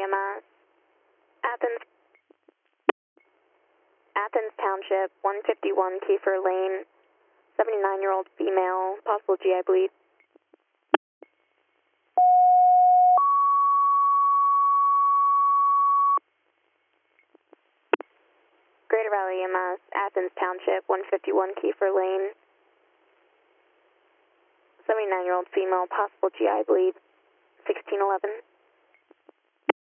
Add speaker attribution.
Speaker 1: EMS. Athens Township, 151 Kiefer Lane, 79-year-old female, possible GI bleed. Greater Valley EMS, Athens Township, 151 Kiefer Lane, 79-year-old female, possible GI bleed, 1611.